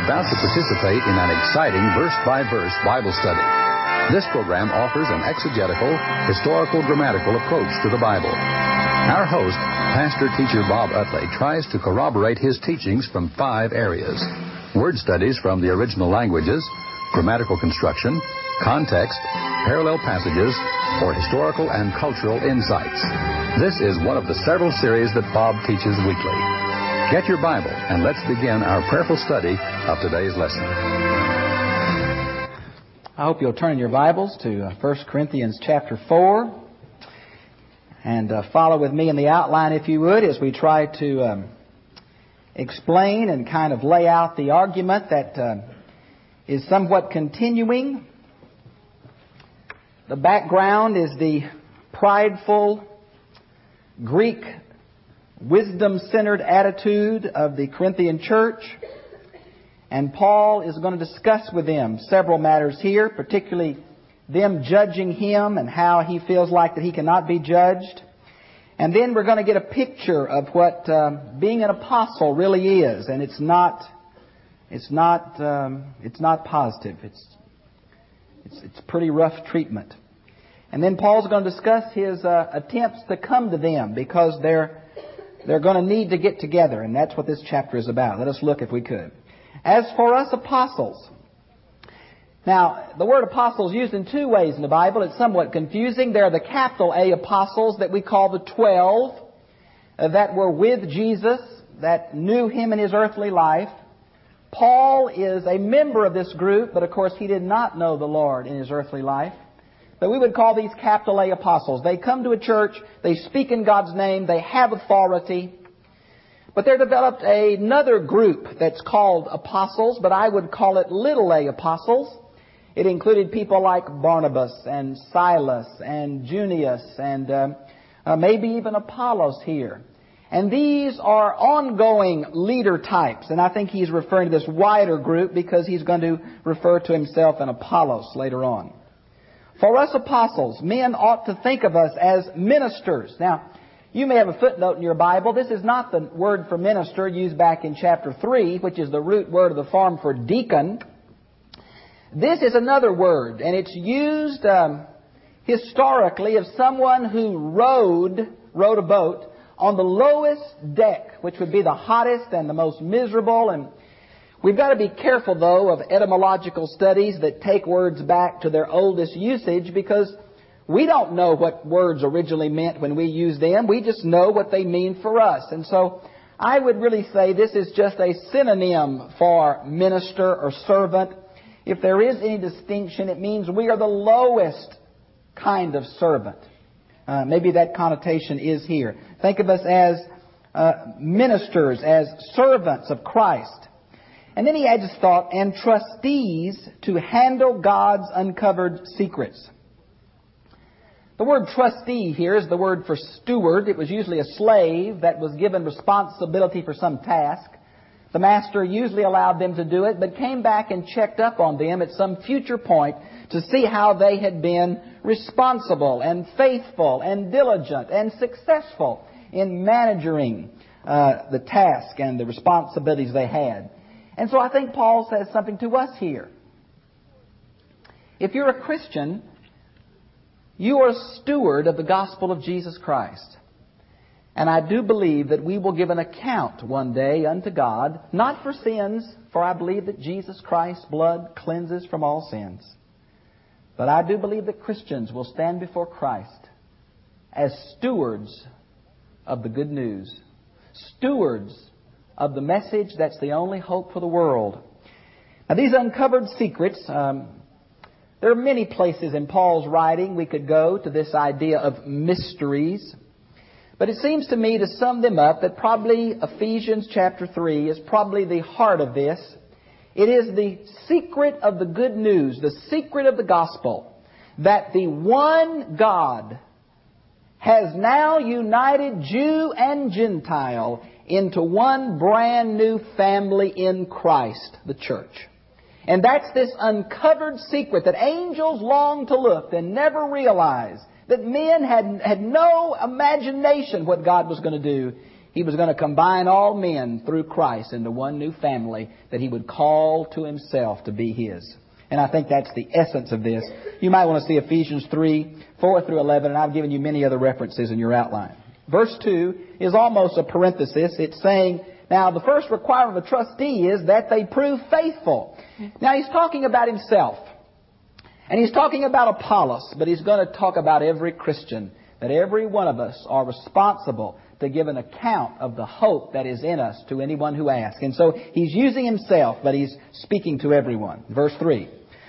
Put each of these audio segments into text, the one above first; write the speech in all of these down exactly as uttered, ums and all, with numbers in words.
about to participate in an exciting verse-by-verse Bible study. This program offers an exegetical, historical, grammatical approach to the Bible. Our host, pastor-teacher Bob Utley, tries to corroborate his teachings from five areas: word studies from the original languages, grammatical construction, context, parallel passages, or historical and cultural insights. This is one of the several series that Bob teaches weekly. Get your Bible and let's begin our prayerful study of today's lesson. I hope you'll turn your Bibles to First Corinthians chapter four and uh, follow with me in the outline, if you would, as we try to um, explain and kind of lay out the argument that uh, is somewhat continuing. The background is the prideful, Greek, wisdom-centered attitude of the Corinthian church. And Paul is going to discuss with them several matters here, particularly them judging him and how he feels like that he cannot be judged. And then we're going to get a picture of what um, being an apostle really is. And it's not, it's not, um, it's not positive. It's It's, it's pretty rough treatment. And then Paul's going to discuss his uh, attempts to come to them because they're they're going to need to get together. And that's what this chapter is about. Let us look if we could. As for us apostles. Now, the word apostle is used in two ways in the Bible. It's somewhat confusing. There are the capital A apostles that we call the twelve uh, that were with Jesus, that knew Him in His earthly life. Paul is a member of this group, but of course he did not know the Lord in his earthly life. But we would call these capital A apostles. They come to a church, they speak in God's name, they have authority. But there developed another group that's called apostles, but I would call it little a apostles. It included people like Barnabas and Silas and Junius and uh, uh, maybe even Apollos here. And these are ongoing leader types. And I think he's referring to this wider group because he's going to refer to himself and Apollos later on. For us apostles, men ought to think of us as ministers. Now, you may have a footnote in your Bible. This is not the word for minister used back in chapter three, which is the root word of the form for deacon. This is another word, and it's used um, historically of someone who rowed, rowed a boat on the lowest deck, which would be the hottest and the most miserable. And we've got to be careful, though, of etymological studies that take words back to their oldest usage, because we don't know what words originally meant when we use them. We just know what they mean for us. And so I would really say this is just a synonym for minister or servant. If there is any distinction, it means we are the lowest kind of servant. Uh, maybe that connotation is here. Think of us as uh, ministers, as servants of Christ. And then he adds his thought, and trustees to handle God's uncovered secrets. The word trustee here is the word for steward. It was usually a slave that was given responsibility for some task. The master usually allowed them to do it, but came back and checked up on them at some future point to see how they had been responsible and faithful and diligent and successful in managing uh, the task and the responsibilities they had. And so I think Paul says something to us here. If you're a Christian, you are a steward of the gospel of Jesus Christ. And I do believe that we will give an account one day unto God, not for sins, for I believe that Jesus Christ's blood cleanses from all sins. But I do believe that Christians will stand before Christ as stewards of the good news. Stewards of the message that's the only hope for the world. Now, these uncovered secrets, um, there are many places in Paul's writing we could go to this idea of mysteries. But it seems to me, to sum them up, that probably Ephesians chapter three is probably the heart of this. It is the secret of the good news, the secret of the gospel, that the one God has now united Jew and Gentile into one brand new family in Christ, the church. And that's this uncovered secret that angels long to look and never realize, that men had, had no imagination what God was going to do. He was going to combine all men through Christ into one new family that He would call to Himself to be His. And I think that's the essence of this. You might want to see Ephesians three, four through eleven, and I've given you many other references in your outline. Verse two is almost a parenthesis. It's saying, now the first requirement of a trustee is that they prove faithful. Now He's talking about Himself. And He's talking about Apollos, but He's going to talk about every Christian, that every one of us are responsible to give an account of the hope that is in us to anyone who asks. And so He's using Himself, but He's speaking to everyone. Verse three.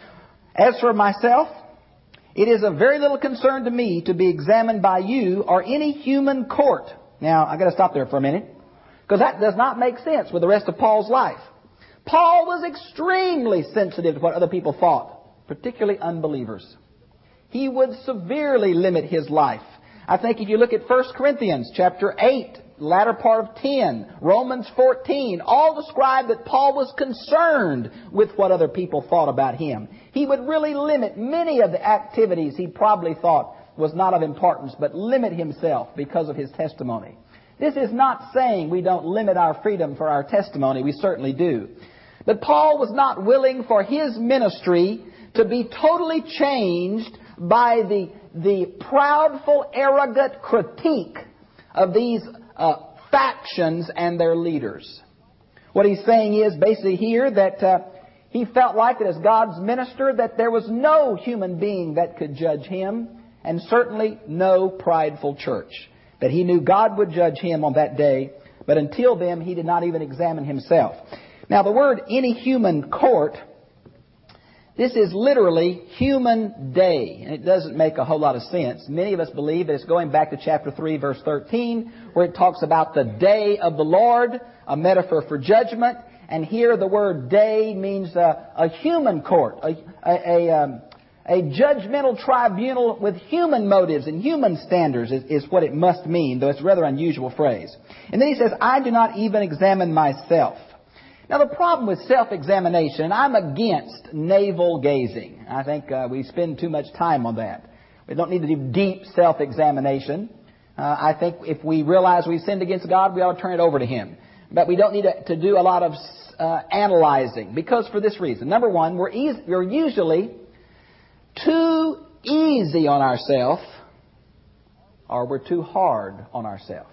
As for myself, it is of very little concern to me to be examined by you or any human court. Now, I've got to stop there for a minute, because that does not make sense with the rest of Paul's life. Paul was extremely sensitive to what other people thought, particularly unbelievers. He would severely limit his life. I think if you look at First Corinthians chapter eight, latter part of ten, Romans fourteen, all describe that Paul was concerned with what other people thought about him. He would really limit many of the activities he probably thought was not of importance, but limit himself because of his testimony. This is not saying we don't limit our freedom for our testimony. We certainly do. But Paul was not willing for his ministry to be totally changed by the, the proudful, arrogant critique of these uh, factions and their leaders. What he's saying is basically here that uh, he felt like that as God's minister that there was no human being that could judge him, and certainly no prideful church. That he knew God would judge him on that day, but until then he did not even examine himself. Now the word any human court, this is literally human day, and it doesn't make a whole lot of sense. Many of us believe that it's going back to chapter three, verse thirteen, where it talks about the day of the Lord, a metaphor for judgment. And here the word day means a, a human court, a, a, a, um, a judgmental tribunal with human motives and human standards is, is what it must mean, though it's a rather unusual phrase. And then he says, I do not even examine myself. Now, the problem with self-examination, I'm against navel gazing. I think uh, we spend too much time on that. We don't need to do deep self-examination. Uh, I think if we realize we've sinned against God, we ought to turn it over to Him. But we don't need to, to do a lot of uh, analyzing, because for this reason. Number one, we're, easy, we're usually too easy on ourselves, or we're too hard on ourselves.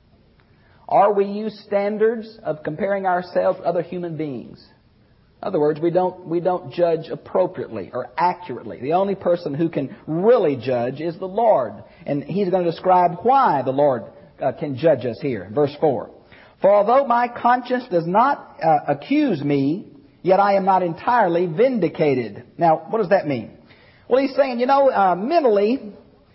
Or we use standards of comparing ourselves with other human beings. In other words, we don't, we don't judge appropriately or accurately. The only person who can really judge is the Lord. And He's going to describe why the Lord uh, can judge us here. Verse four. For although my conscience does not uh, accuse me, yet I am not entirely vindicated. Now, what does that mean? Well, he's saying, you know, uh, mentally,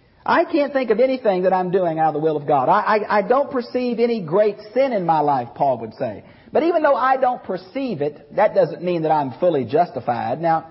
I can't think of anything that I'm doing out of the will of God. I, I, I don't perceive any great sin in my life, Paul would say. But even though I don't perceive it, that doesn't mean that I'm fully justified. Now,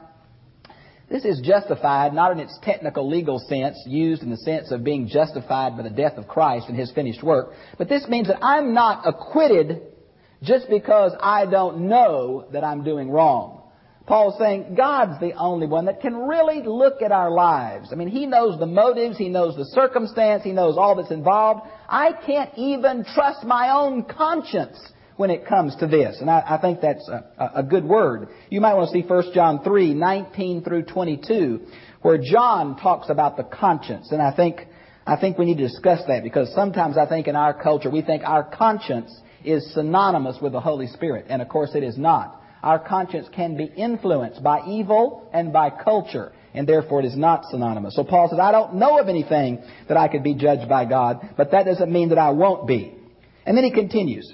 this is justified not in its technical legal sense, used in the sense of being justified by the death of Christ and His finished work. But this means that I'm not acquitted just because I don't know that I'm doing wrong. Paul's saying God's the only one that can really look at our lives. I mean, He knows the motives, He knows the circumstance, He knows all that's involved. I can't even trust my own conscience when it comes to this. And I, I think that's a, a good word. You might want to see First John three, nineteen through twenty-two, where John talks about the conscience. And I think, I think we need to discuss that, because sometimes I think in our culture we think our conscience is synonymous with the Holy Spirit. And of course it is not. Our conscience can be influenced by evil and by culture, and therefore it is not synonymous. So Paul says, I don't know of anything that I could be judged by God, but that doesn't mean that I won't be. And then he continues,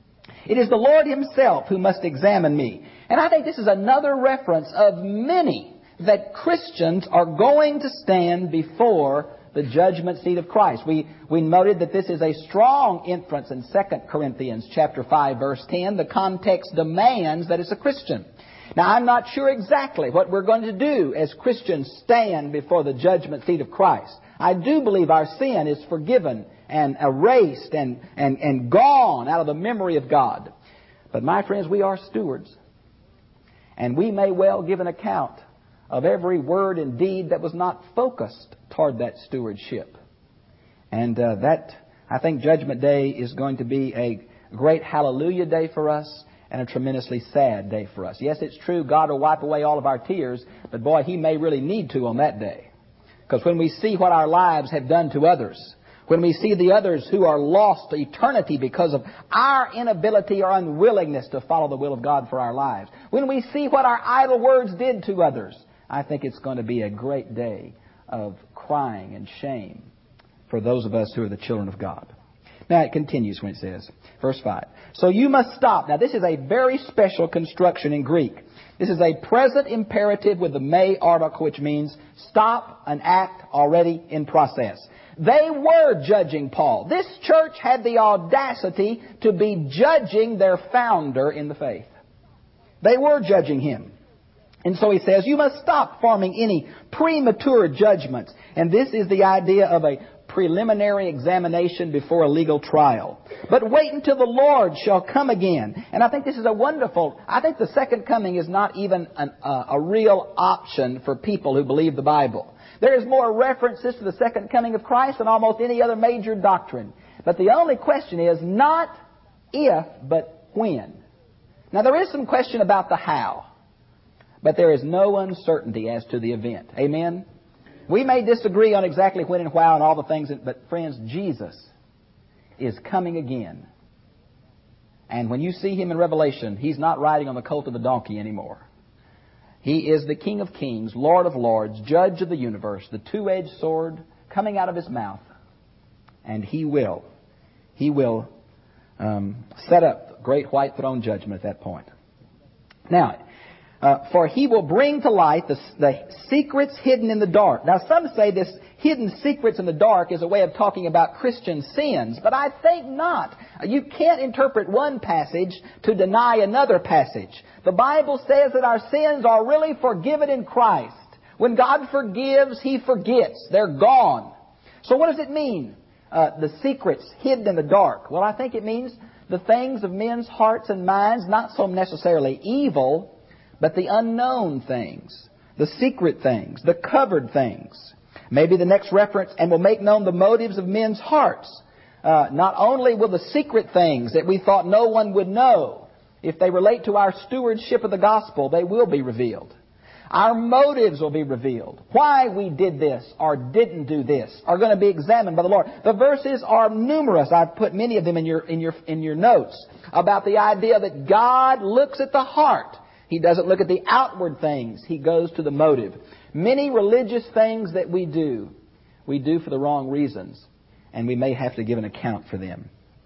it is the Lord Himself who must examine me. And I think this is another reference of many that Christians are going to stand before the judgment seat of Christ. We, we noted that this is a strong inference in Second Corinthians chapter five, verse ten. The context demands that it's a Christian. Now, I'm not sure exactly what we're going to do as Christians stand before the judgment seat of Christ. I do believe our sin is forgiven and erased and, and, and gone out of the memory of God. But my friends, we are stewards. And we may well give an account of every word and deed that was not focused toward that stewardship. And uh, that, I think Judgment Day is going to be a great hallelujah day for us and a tremendously sad day for us. Yes, it's true, God will wipe away all of our tears, but boy, He may really need to on that day. Because when we see what our lives have done to others, when we see the others who are lost to eternity because of our inability or unwillingness to follow the will of God for our lives, when we see what our idle words did to others, I think it's going to be a great day of crying and shame for those of us who are the children of God. Now it continues when it says, verse five, so you must stop. Now this is a very special construction in Greek. This is a present imperative with the may article, which means stop an act already in process. They were judging Paul. This church had the audacity to be judging their founder in the faith. They were judging him. And so he says, you must stop forming any premature judgments. And this is the idea of a preliminary examination before a legal trial. But wait until the Lord shall come again. And I think this is a wonderful, I think the second coming is not even an, uh, a real option for people who believe the Bible. There is more references to the second coming of Christ than almost any other major doctrine. But the only question is not if, but when. Now there is some question about the how. But there is no uncertainty as to the event. Amen? We may disagree on exactly when and how and all the things, but friends, Jesus is coming again. And when you see Him in Revelation, He's not riding on the colt of a donkey anymore. He is the King of kings, Lord of lords, Judge of the universe, the two-edged sword coming out of His mouth. And He will, He will um, set up the great white throne judgment at that point. Now, Uh, for He will bring to light the, the secrets hidden in the dark. Now, some say this hidden secrets in the dark is a way of talking about Christian sins, but I think not. You can't interpret one passage to deny another passage. The Bible says that our sins are really forgiven in Christ. When God forgives, He forgets. They're gone. So what does it mean, uh, the secrets hidden in the dark? Well, I think it means the things of men's hearts and minds, not so necessarily evil, but the unknown things, the secret things, the covered things. Maybe the next reference, and will make known the motives of men's hearts. Uh, not only will the secret things that we thought no one would know, if they relate to our stewardship of the gospel, they will be revealed. Our motives will be revealed. Why we did this or didn't do this are going to be examined by the Lord. The verses are numerous. I've put many of them in your, in your, in your notes about the idea that God looks at the heart. He doesn't look at the outward things. He goes to the motive. Many religious things that we do, we do for the wrong reasons, and we may have to give an account for them.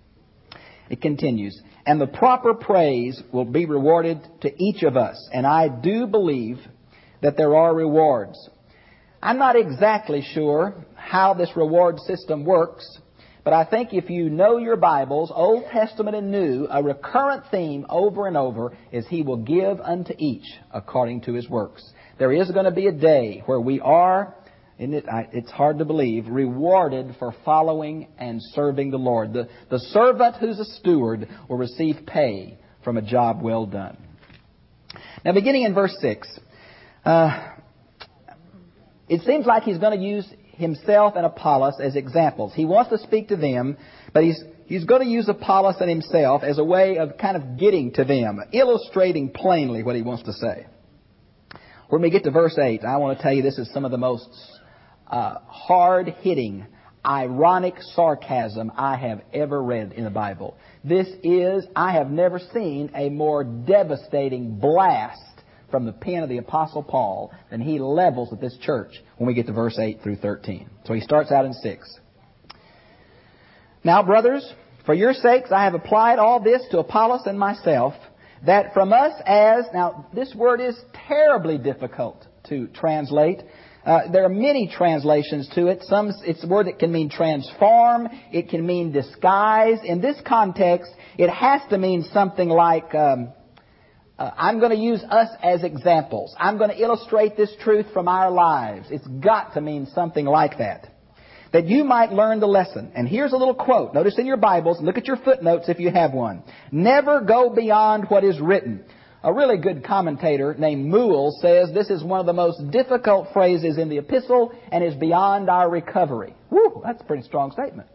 It continues, and the proper praise will be rewarded to each of us. And I do believe that there are rewards. I'm not exactly sure how this reward system works, but I think if you know your Bibles, Old Testament and New, a recurrent theme over and over is He will give unto each according to his works. There is going to be a day where we are, and it, it's hard to believe, rewarded for following and serving the Lord. The, the servant who's a steward will receive pay from a job well done. Now beginning in verse six, uh, it seems like he's going to use himself and Apollos as examples. He wants to speak to them, but he's he's going to use Apollos and himself as a way of kind of getting to them, illustrating plainly what he wants to say. When we get to verse eight, I want to tell you this is some of the most uh, hard-hitting, ironic sarcasm I have ever read in the Bible. This is, I have never seen a more devastating blast from the pen of the Apostle Paul than he levels at this church when we get to verse eight through thirteen. So he starts out in six. Now, brothers, for your sakes I have applied all this to Apollos and myself, that from us as... Now, this word is terribly difficult to translate. Uh, there are many translations to it. Some, it's a word that can mean transform. It can mean disguise. In this context, it has to mean something like... Um, Uh, I'm going to use us as examples. I'm going to illustrate this truth from our lives. It's got to mean something like that. That you might learn the lesson. And here's a little quote. Notice in your Bibles, look at your footnotes if you have one. Never go beyond what is written. A really good commentator named Moule says this is one of the most difficult phrases in the epistle and is beyond our recovery. Woo, that's a pretty strong statement.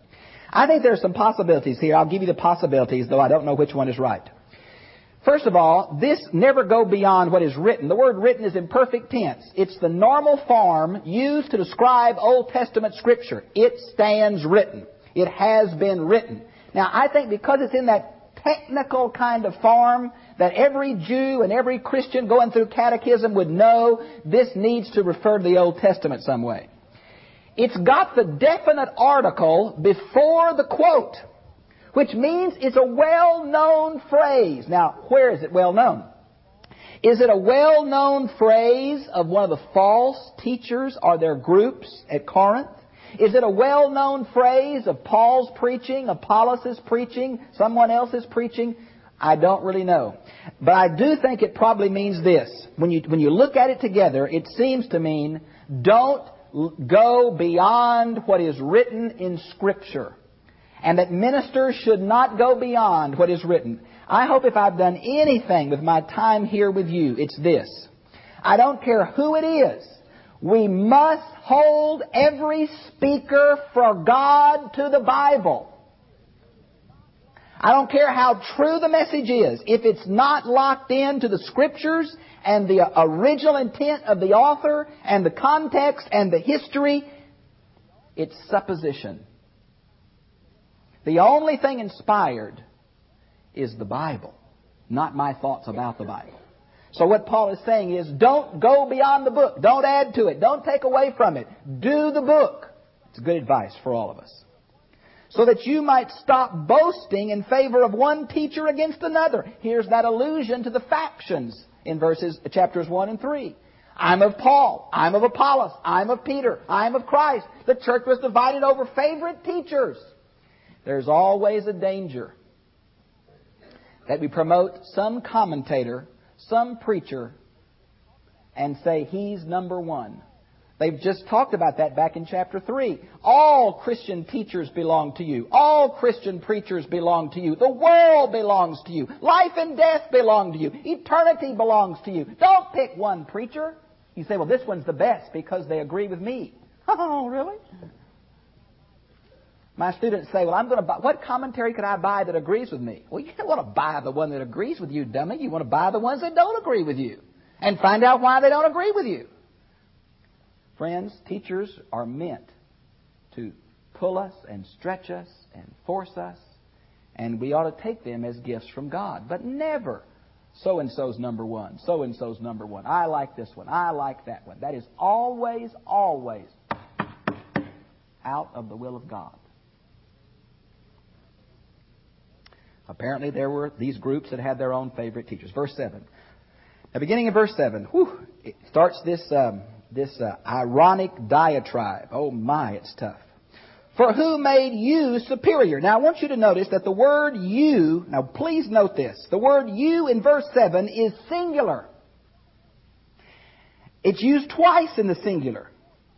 I think there are some possibilities here. I'll give you the possibilities, though I don't know which one is right. First of all, this never go beyond what is written. The word written is in perfect tense. It's the normal form used to describe Old Testament Scripture. It stands written. It has been written. Now, I think because it's in that technical kind of form that every Jew and every Christian going through catechism would know this needs to refer to the Old Testament some way. It's got the definite article before the quote, which means it's a well-known phrase. Now, where is it well known? Is it a well-known phrase of one of the false teachers or their groups at Corinth? Is it a well-known phrase of Paul's preaching, Apollos' preaching, someone else's preaching? I don't really know. But I do think it probably means this. When you, when you look at it together, it seems to mean don't go beyond what is written in Scripture. And that ministers should not go beyond what is written. I hope if I've done anything with my time here with you, it's this. I don't care who it is. We must hold every speaker for God to the Bible. I don't care how true the message is. If it's not locked into the Scriptures and the original intent of the author and the context and the history, it's supposition. The only thing inspired is the Bible, not my thoughts about the Bible. So what Paul is saying is, don't go beyond the book. Don't add to it. Don't take away from it. Do the book. It's good advice for all of us. So that you might stop boasting in favor of one teacher against another. Here's that allusion to the factions in verses chapters one and three. I'm of Paul. I'm of Apollos. I'm of Peter. I'm of Christ. The church was divided over favorite teachers. There's always a danger that we promote some commentator, some preacher, and say he's number one. They've just talked about that back in chapter three. All Christian teachers belong to you. All Christian preachers belong to you. The world belongs to you. Life and death belong to you. Eternity belongs to you. Don't pick one preacher. You say, well, this one's the best because they agree with me. Oh, really? My students say, well, I'm going to buy, what commentary could I buy that agrees with me? Well, you don't want to buy the one that agrees with you, dummy. You want to buy the ones that don't agree with you and find out why they don't agree with you. Friends, teachers are meant to pull us and stretch us and force us, and we ought to take them as gifts from God. But never, so-and-so's number one, so-and-so's number one. I like this one. I like that one. That is always, always out of the will of God. Apparently there were these groups that had their own favorite teachers. Verse seven. Now beginning in verse seven, whew, it starts this um, this uh, ironic diatribe. Oh my, it's tough. For who made you superior? Now I want you to notice that the word you, now please note this, the word you in verse seven is singular. It's used twice in the singular.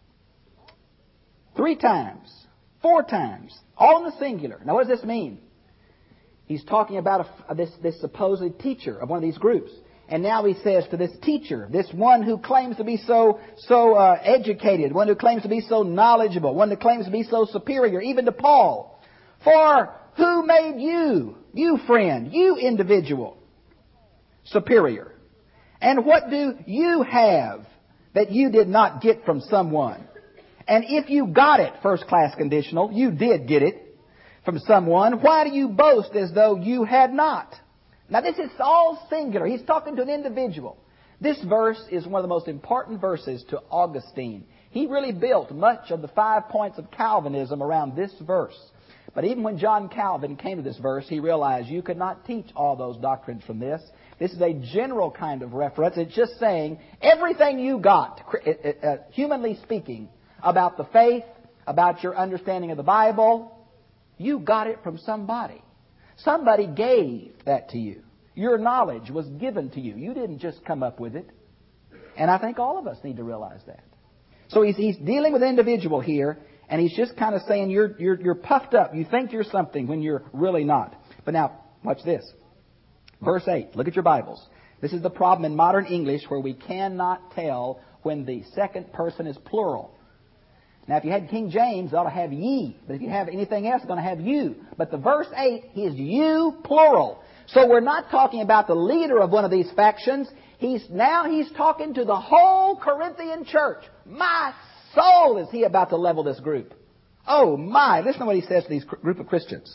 Three times. Four times. All in the singular. Now what does this mean? He's talking about a, this, this supposed teacher of one of these groups. And now he says to this teacher, this one who claims to be so so uh, educated, one who claims to be so knowledgeable, one that claims to be so superior, even to Paul. For who made you, you friend, you individual, superior? And what do you have that you did not get from someone? And if you got it, first class conditional, you did get it from someone, why do you boast as though you had not? Now this is all singular. He's talking to an individual. This verse is one of the most important verses to Augustine. He really built much of the five points of Calvinism around this verse. But even when John Calvin came to this verse, he realized you could not teach all those doctrines from this. This is a general kind of reference. It's just saying everything you got, uh, humanly speaking, about the faith, about your understanding of the Bible, you got it from somebody. Somebody gave that to you. Your knowledge was given to you. You didn't just come up with it. And I think all of us need to realize that. So he's, he's dealing with an individual here, and he's just kind of saying you're, you're, you're puffed up. You think you're something when you're really not. But now, watch this. Verse eight. Look at your Bibles. This is the problem in modern English where we cannot tell when the second person is plural. Now, if you had King James, it ought to have ye. But if you have anything else, it's going to have you. But the verse eight is you, plural. So we're not talking about the leader of one of these factions. He's now he's talking to the whole Corinthian church. My soul, is he about to level this group. Oh, my. Listen to what he says to these group of Christians.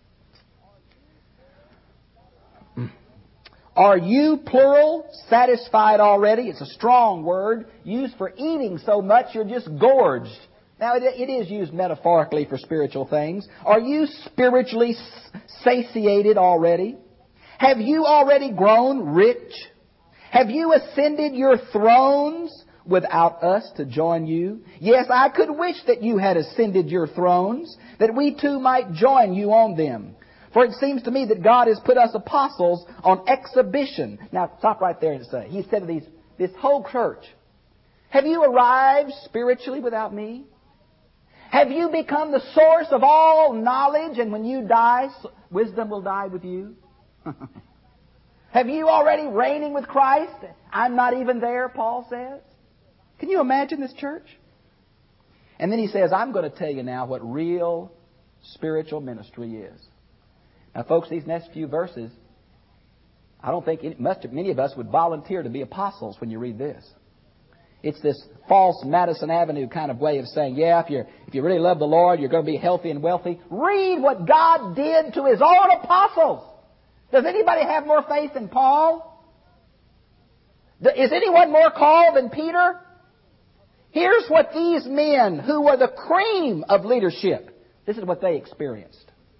Are you, plural, satisfied already? It's a strong word used for eating so much you're just gorged. Now, it, it is used metaphorically for spiritual things. Are you spiritually satiated already? Have you already grown rich? Have you ascended your thrones without us to join you? Yes, I could wish that you had ascended your thrones, that we too might join you on them. For it seems to me that God has put us apostles on exhibition. Now, stop right there and say, He said to these, this whole church, have you arrived spiritually without me? Have you become the source of all knowledge, and when you die, wisdom will die with you? Have you already reigning with Christ? I'm not even there, Paul says. Can you imagine this church? And then he says, I'm going to tell you now what real spiritual ministry is. Now, folks, these next few verses, I don't think it, much, many of us would volunteer to be apostles when you read this. It's this false Madison Avenue kind of way of saying, yeah, if, you're, if you really love the Lord, you're going to be healthy and wealthy. Read what God did to His own apostles. Does anybody have more faith than Paul? Is anyone more called than Peter? Here's what these men, who were the cream of leadership, this is what they experienced.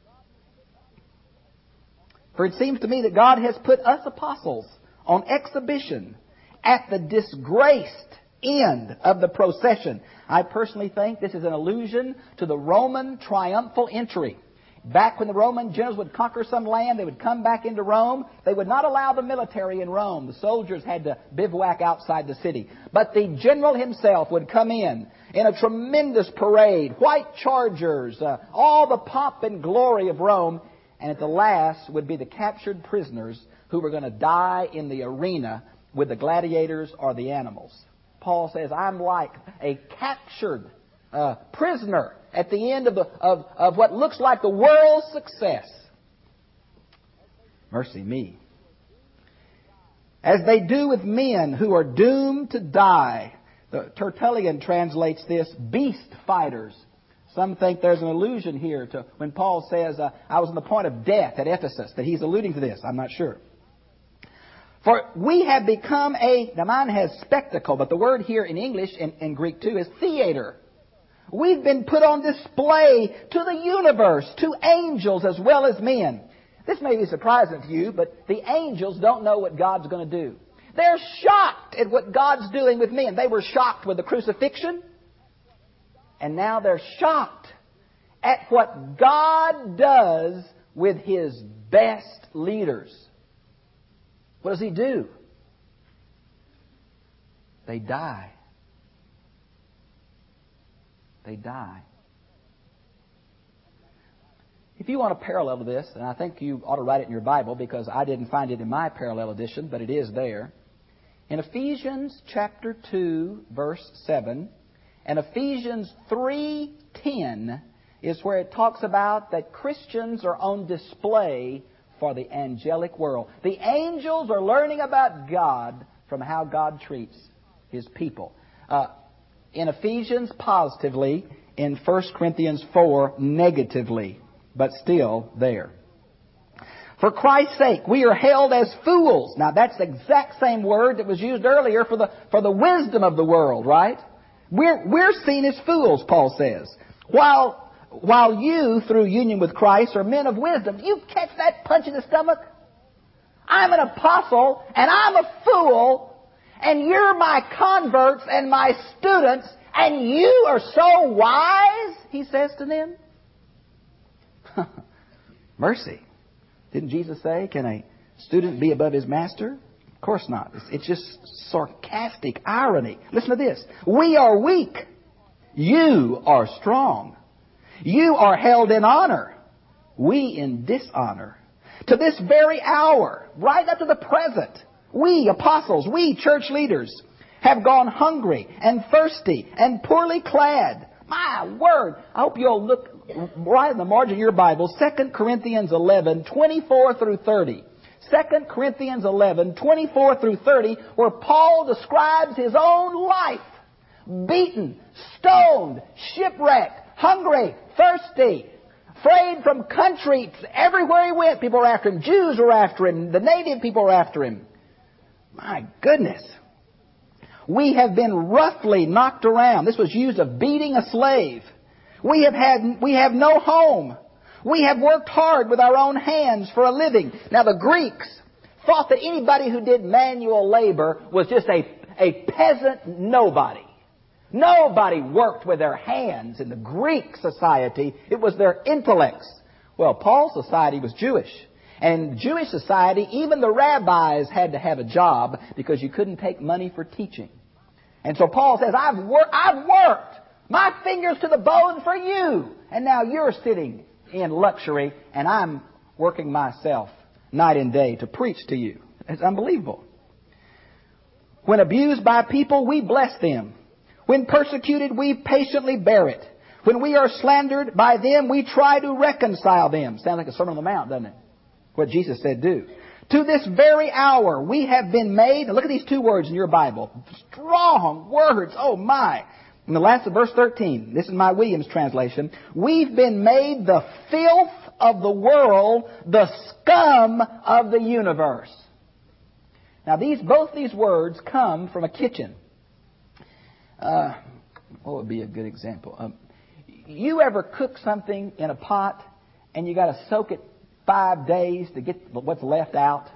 For it seems to me that God has put us apostles on exhibition at the disgraced end of the procession. I personally think this is an allusion to the Roman triumphal entry. Back when the Roman generals would conquer some land, they would come back into Rome. They would not allow the military in Rome. The soldiers had to bivouac outside the city. But the general himself would come in in a tremendous parade, white chargers, uh, all the pomp and glory of Rome. And at the last would be the captured prisoners who were going to die in the arena with the gladiators or the animals. Paul says, I'm like a captured uh, prisoner at the end of, the, of, of what looks like the world's success. Mercy me. As they do with men who are doomed to die. The Tertullian translates this, beast fighters. Some think there's an allusion here to when Paul says, uh, I was on the point of death at Ephesus, that he's alluding to this. I'm not sure. For we have become a, now mine has spectacle, but the word here in English and in Greek too is theater. We've been put on display to the universe, to angels as well as men. This may be surprising to you, but the angels don't know what God's going to do. They're shocked at what God's doing with men. They were shocked with the crucifixion. And now they're shocked at what God does with His best leaders. What does He do? They die. They die. If you want a parallel to this, and I think you ought to write it in your Bible because I didn't find it in my parallel edition, but it is there. In Ephesians chapter two, verse seven, and Ephesians three ten is where it talks about that Christians are on display for the angelic world. The angels are learning about God from how God treats His people. Uh, in Ephesians, positively. In First Corinthians four, negatively. But still there. For Christ's sake, we are held as fools. Now, that's the exact same word that was used earlier for the, for the wisdom of the world, right? We're, we're seen as fools, Paul says. While, while you, through union with Christ, are men of wisdom. You catch that punch in the stomach? I'm an apostle, and I'm a fool, and you're my converts and my students, and you are so wise, he says to them. Mercy. Didn't Jesus say, can a student be above his master? Of course not. It's, it's just sarcastic irony. Listen to this. We are weak. You are strong. You are held in honor. We in dishonor. To this very hour, right up to the present, we apostles, we church leaders, have gone hungry and thirsty and poorly clad, My word! I hope you'll look right in the margin of your Bible, Second Corinthians eleven, twenty-four through thirty. Second Corinthians eleven, twenty-four through thirty, where Paul describes his own life. Beaten, stoned, shipwrecked, hungry, thirsty, afraid from country. Everywhere he went, people were after him. Jews were after him. The native people were after him. My goodness. We have been roughly knocked around. This was used of beating a slave. We have had, we have no home. We have worked hard with our own hands for a living. Now the Greeks thought that anybody who did manual labor was just a, a peasant nobody. Nobody worked with their hands in the Greek society. It was their intellects. Well, Paul's society was Jewish. And in Jewish society, even the rabbis had to have a job because you couldn't take money for teaching. And so Paul says, I've, wor- I've worked my fingers to the bone for you. And now you're sitting in luxury and I'm working myself night and day to preach to you. It's unbelievable. When abused by people, we bless them. When persecuted, we patiently bear it. When we are slandered by them, we try to reconcile them. Sounds like a Sermon on the Mount, doesn't it? What Jesus said do. To this very hour, we have been made. Now look at these two words in your Bible. Strong words. Oh my. In the last of verse thirteen, this is my Williams translation. We've been made the filth of the world, the scum of the universe. Now these, both these words come from a kitchen. Uh, what would be a good example? Um, you ever cook something in a pot and you got to soak it five days to get what's left out?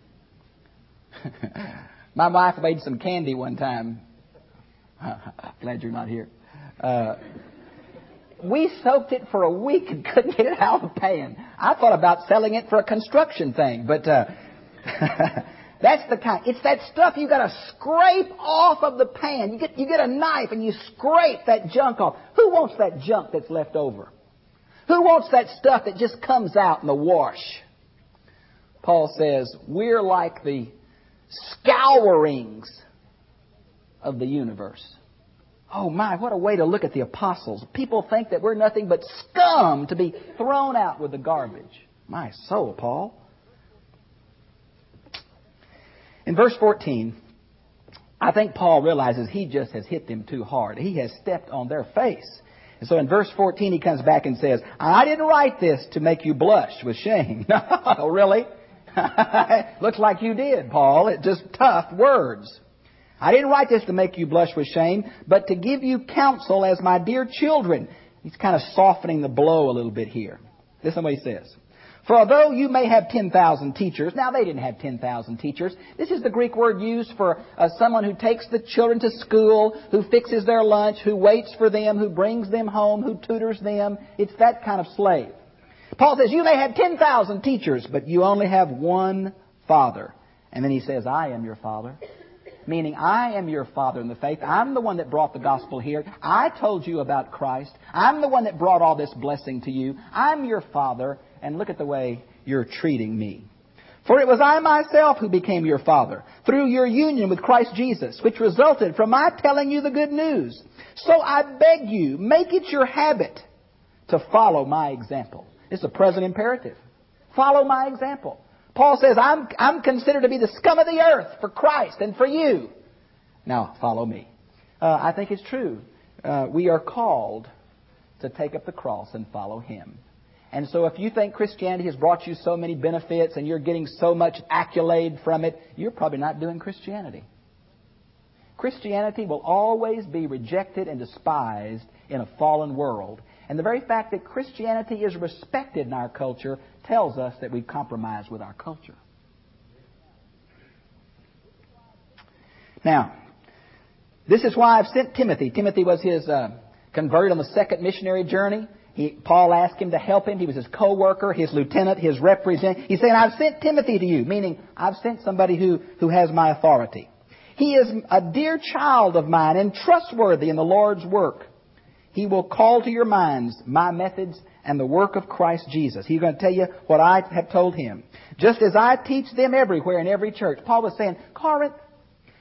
My wife made some candy one time. Glad you're not here. Uh, we soaked it for a week and couldn't get it out of the pan. I thought about selling it for a construction thing, but uh, that's the kind. It's that stuff you got to scrape off of the pan. You get you get a knife and you scrape that junk off. Who wants that junk that's left over? Who wants that stuff that just comes out in the wash? Paul says, we're like the scourings of the universe. Oh my, what a way to look at the apostles. People think that we're nothing but scum to be thrown out with the garbage. My soul, Paul. In verse fourteen, I think Paul realizes he just has hit them too hard. He has stepped on their face. And so in verse fourteen, he comes back and says, I didn't write this to make you blush with shame. Oh, really? Looks like you did, Paul. It's just tough words. I didn't write this to make you blush with shame, but to give you counsel as my dear children. He's kind of softening the blow a little bit here. Listen to what he says. For although you may have ten thousand teachers, now they didn't have ten thousand teachers. This is the Greek word used for uh, someone who takes the children to school, who fixes their lunch, who waits for them, who brings them home, who tutors them. It's that kind of slave. Paul says, you may have ten thousand teachers, but you only have one Father. And then he says, I am your Father. Meaning, I am your father in the faith. I'm the one that brought the gospel here. I told you about Christ. I'm the one that brought all this blessing to you. I'm your father. And look at the way you're treating me. For it was I myself who became your father through your union with Christ Jesus, which resulted from my telling you the good news. So I beg you, make it your habit to follow my example. It's a present imperative. Follow my example. Paul says, I'm, I'm considered to be the scum of the earth for Christ and for you. Now, follow me. Uh, I think it's true. Uh, we are called to take up the cross and follow Him. And so if you think Christianity has brought you so many benefits and you're getting so much accolade from it, you're probably not doing Christianity. Christianity will always be rejected and despised in a fallen world. And the very fact that Christianity is respected in our culture tells us that we've compromised with our culture. Now, this is why I've sent Timothy. Timothy was his uh, converted on the second missionary journey. He, Paul asked him to help him. He was his co-worker, his lieutenant, his representative. He's saying, I've sent Timothy to you, meaning I've sent somebody who, who has my authority. He is a dear child of mine and trustworthy in the Lord's work. He will call to your minds my methods and the work of Christ Jesus. He's going to tell you what I have told him. Just as I teach them everywhere in every church. Paul was saying, Corinth,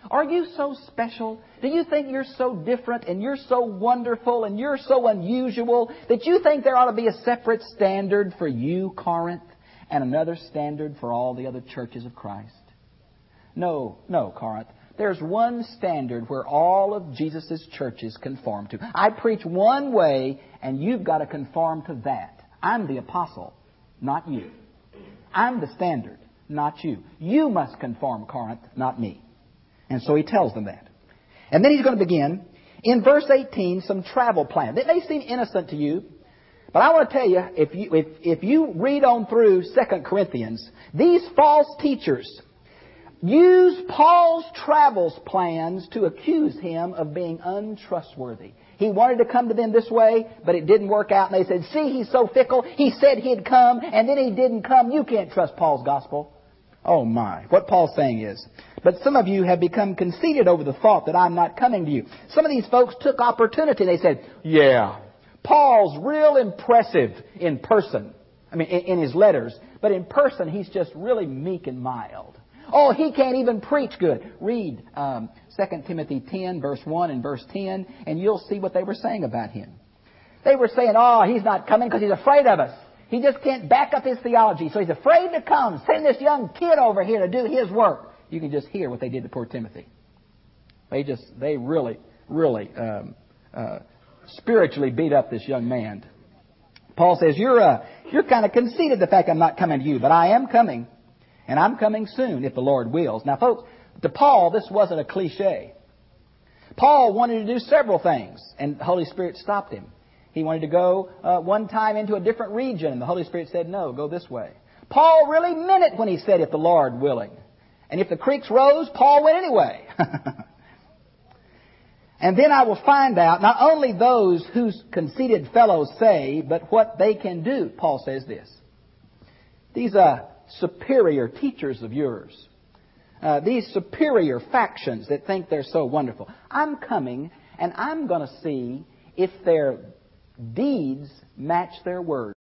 Are you so special? Do you think you're so different and you're so wonderful and you're so unusual that you think there ought to be a separate standard for you, Corinth, and another standard for all the other churches of Christ? No, no, Corinth. There's one standard where all of Jesus' churches conform to. I preach one way, and you've got to conform to that. I'm the apostle, not you. I'm the standard, not you. You must conform, Corinth, not me. And so he tells them that. And then he's going to begin, in verse eighteen, some travel plan. It may seem innocent to you, but I want to tell you, if you, if, if you read on through Second Corinthians, these false teachers use Paul's travels plans to accuse him of being untrustworthy. He wanted to come to them this way, but it didn't work out. And they said, see, he's so fickle. He said he'd come, and then he didn't come. You can't trust Paul's gospel. Oh, my. What Paul's saying is, but some of you have become conceited over the thought that I'm not coming to you. Some of these folks took opportunity. They said, yeah, Paul's real impressive in person. I mean, in, in his letters. But in person, he's just really meek and mild. Oh, he can't even preach good. Read um, Second Timothy ten, verse one and verse ten, and you'll see what they were saying about him. They were saying, oh, he's not coming because he's afraid of us. He just can't back up his theology, so he's afraid to come. Send this young kid over here to do his work. You can just hear what they did to poor Timothy. They just, they really, really um, uh, spiritually beat up this young man. Paul says, you're, uh, you're kind of conceited the fact I'm not coming to you, but I am coming. And I'm coming soon, if the Lord wills. Now, folks, to Paul, this wasn't a cliche. Paul wanted to do several things, and the Holy Spirit stopped him. He wanted to go uh, one time into a different region, and the Holy Spirit said, no, go this way. Paul really meant it when he said, if the Lord willing. And if the creeks rose, Paul went anyway. And then I will find out not only those whose conceited fellows say, but what they can do. Paul says this. These uh, superior teachers of yours, uh, these superior factions that think they're so wonderful, I'm coming and I'm going to see if their deeds match their words.